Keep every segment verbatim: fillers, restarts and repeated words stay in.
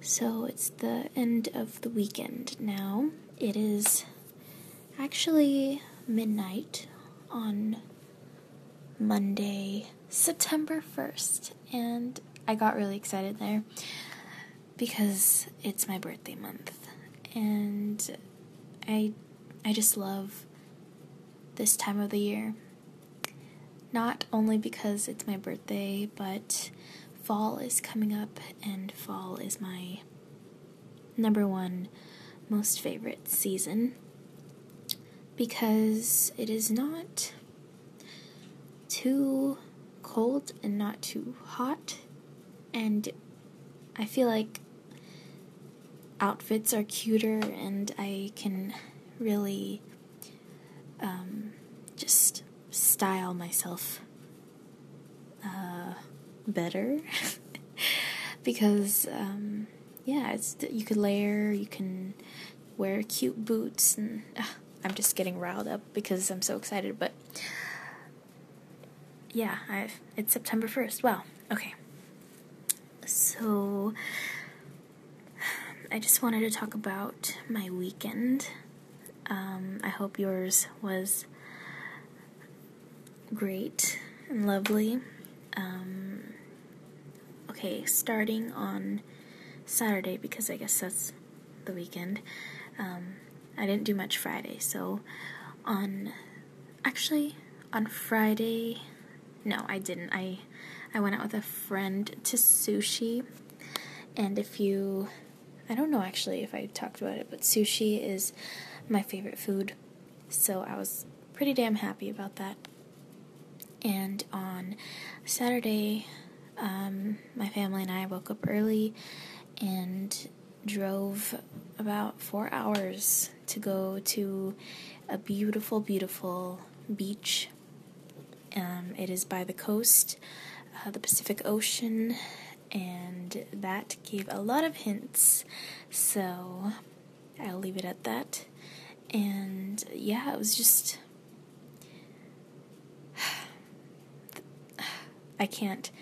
So it's the end of the weekend now. It is actually midnight on Monday, September first, and I got really excited there because it's my birthday month, and I I just love this time of the year. Not only because it's my birthday, but fall is coming up, and fall is my number one most favorite season because it is not too cold and not too hot, and I feel like outfits are cuter, and I can really um, just style myself uh, better because um, yeah, it's you could layer, you can wear cute boots, and uh, I'm just getting riled up because I'm so excited. But yeah, I've, it's September first. Wow. Okay. So I just wanted to talk about my weekend. Um, I hope yours was great and lovely. Um, okay, starting on Saturday, because I guess that's the weekend. Um, I didn't do much Friday, so on, actually, on Friday, no, I didn't. I, I went out with a friend to sushi, and if you, I don't know actually if I talked about it, but sushi is my favorite food, so I was pretty damn happy about that. And on Saturday, um, my family and I woke up early and drove about four hours to go to a beautiful, beautiful beach. Um, it is by the coast, uh, the Pacific Ocean, and that gave a lot of hints, so I'll leave it at that. And yeah, it was just, I can't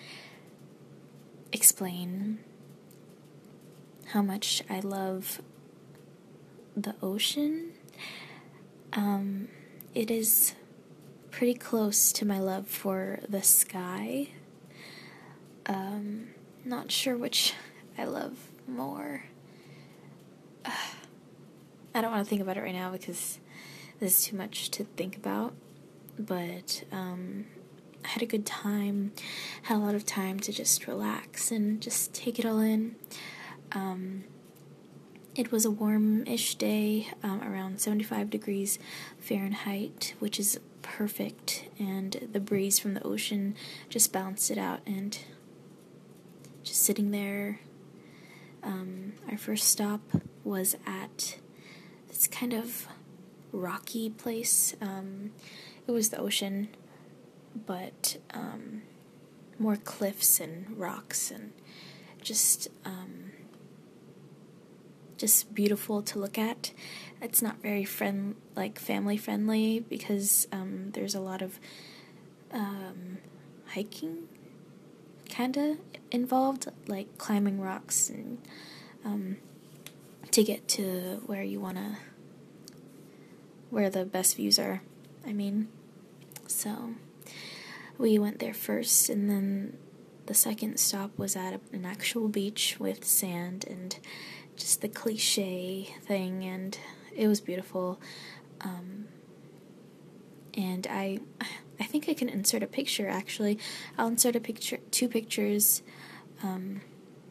explain how much I love the ocean. Um, it is pretty close to my love for the sky. Um, not sure which I love more. Uh, I don't want to think about it right now because this is too much to think about, but um, I had a good time, had a lot of time to just relax and just take it all in. Um, it was a warm-ish day, um, around seventy-five degrees Fahrenheit, which is perfect, and the breeze from the ocean just balanced it out, and just sitting there. Um, our first stop was at this kind of rocky place. Um, it was the ocean, but um, more cliffs and rocks, and just um, just beautiful to look at. It's not very friend like family friendly because um, there's a lot of um, hiking kinda involved, like climbing rocks and um, to get to where you wanna, where the best views are. I mean, so we went there first, and then the second stop was at an actual beach with sand and just the cliche thing, and it was beautiful. Um, and I, I think I can insert a picture. Actually, I'll insert a picture, two pictures, um,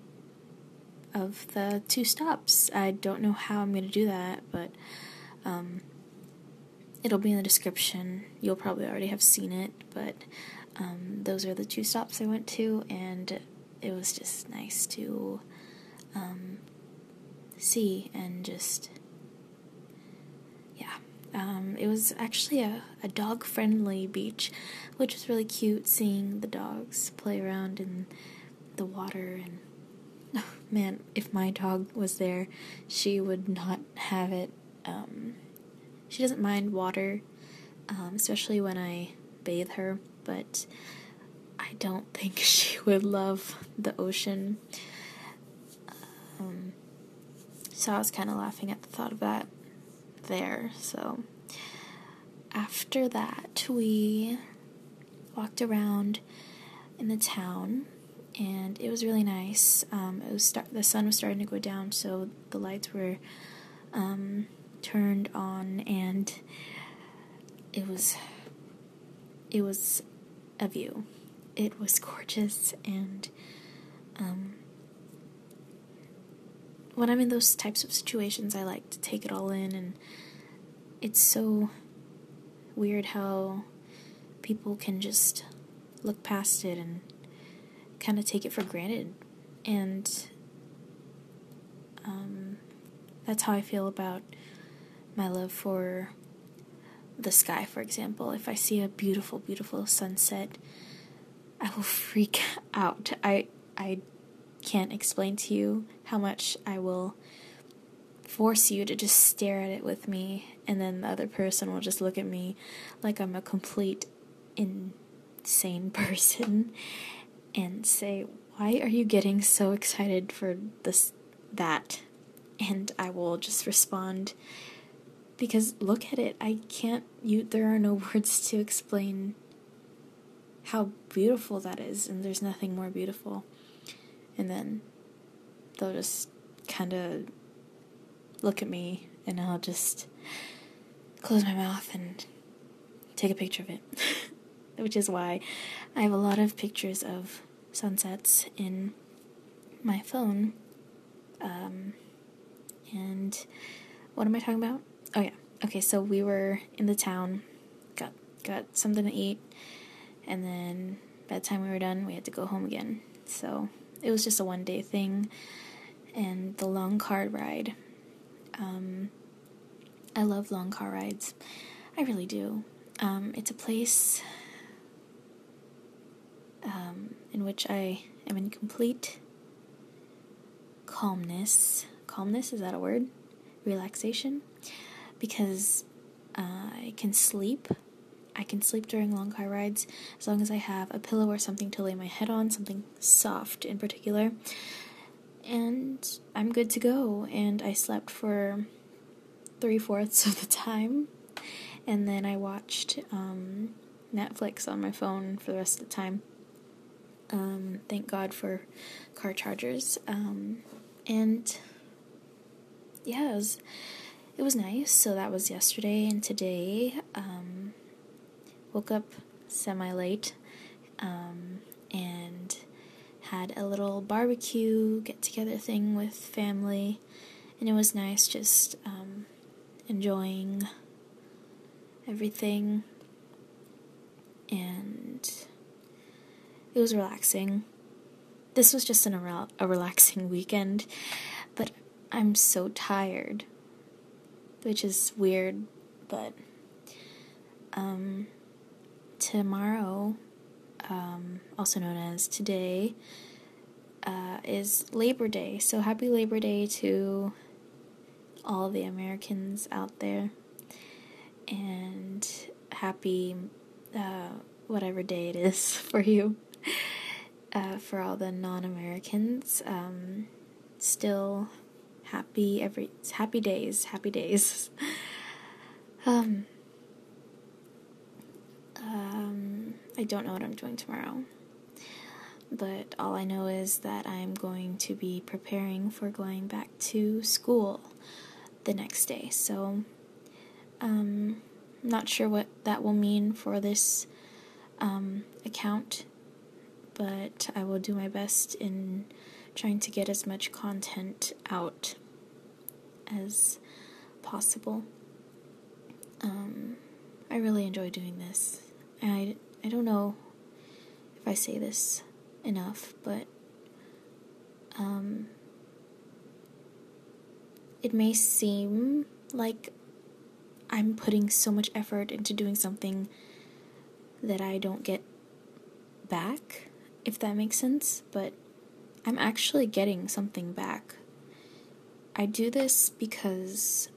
of the two stops. I don't know how I'm gonna do that, but um, it'll be in the description. You'll probably already have seen it, but um, those are the two stops I went to, and it was just nice to um, see and just, yeah. Um, it was actually a, a dog-friendly beach, which was really cute, seeing the dogs play around in the water. And oh, man, if my dog was there, she would not have it. Um, she doesn't mind water, um, especially when I bathe her, but I don't think she would love the ocean. Um, so I was kind of laughing at the thought of that there. So after that, we walked around in the town, and it was really nice. Um, it was start- the sun was starting to go down, so the lights were um, turned on, and it was it was a view. It was gorgeous, and um, when I'm in those types of situations, I like to take it all in, and it's so weird how people can just look past it and kind of take it for granted. And um, that's how I feel about my love for the sky, for example. If I see a beautiful, beautiful sunset, I will freak out. I I can't explain to you how much I will force you to just stare at it with me, and then the other person will just look at me like I'm a complete insane person and say, "Why are you getting so excited for this, that?" And I will just respond, because look at it. I can't, you, there are no words to explain how beautiful that is, and there's nothing more beautiful. And then they'll just kind of look at me, and I'll just close my mouth and take a picture of it. Which is why I have a lot of pictures of sunsets in my phone. Um, and what am I talking about? Oh yeah. Okay, so we were in the town, got got something to eat, and then by the time we were done, we had to go home again. So it was just a one-day thing, and the long car ride. Um, I love long car rides. I really do. Um, it's a place um, in which I am in complete calmness. Calmness, is that a word? Relaxation. Because uh, I can sleep. I can sleep during long car rides as long as I have a pillow or something to lay my head on, something soft in particular. And I'm good to go. And I slept for three-fourths of the time. And then I watched um, Netflix on my phone for the rest of the time. Um, thank God for car chargers. Um, and yeah, it was, it was nice. So that was yesterday, and today um, woke up semi-late um, and had a little barbecue get-together thing with family, and it was nice just um, enjoying everything, and it was relaxing. This was just an, a, a relaxing weekend, but I'm so tired, which is weird, but um, tomorrow, um, also known as today, uh, is Labor Day, so happy Labor Day to all the Americans out there, and happy uh, whatever day it is for you. Uh, for all the non-Americans, um, still happy every happy days, happy days. um, um, I don't know what I'm doing tomorrow, but all I know is that I'm going to be preparing for going back to school the next day. So, um, not sure what that will mean for this um, account, but I will do my best in trying to get as much content out as possible. Um, I really enjoy doing this. I, I don't know if I say this enough, but um, it may seem like I'm putting so much effort into doing something that I don't get back, if that makes sense, but I'm actually getting something back. I do this because,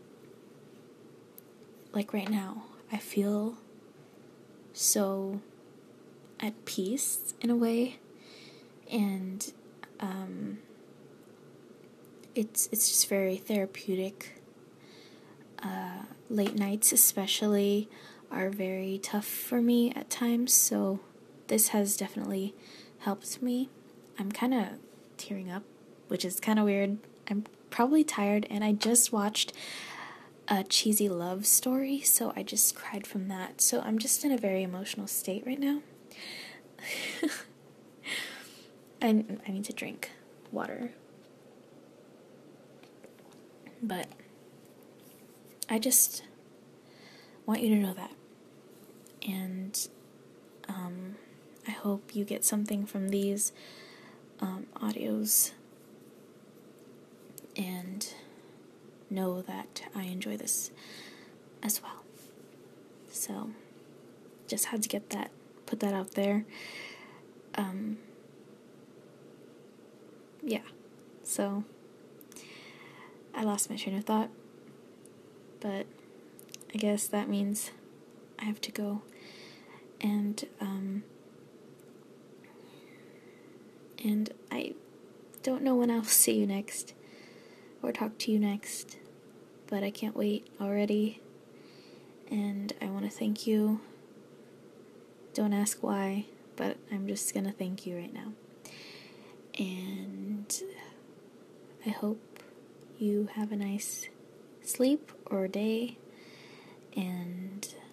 like right now, I feel so at peace in a way, and um, it's it's just very therapeutic. Uh, late nights especially are very tough for me at times, so this has definitely helped me. I'm kind of tearing up, which is kind of weird. I'm probably tired, and I just watched a cheesy love story, so I just cried from that. So I'm just in a very emotional state right now. I, I need to drink water. But I just want you to know that. And um, I hope you get something from these um, audios and know that I enjoy this as well. So just had to get that, put that out there. Um, yeah, so I lost my train of thought, but I guess that means I have to go, and um, and I don't know when I'll see you next, or talk to you next, but I can't wait already, and I want to thank you. Don't ask why, but I'm just gonna thank you right now, and I hope you have a nice sleep or day, and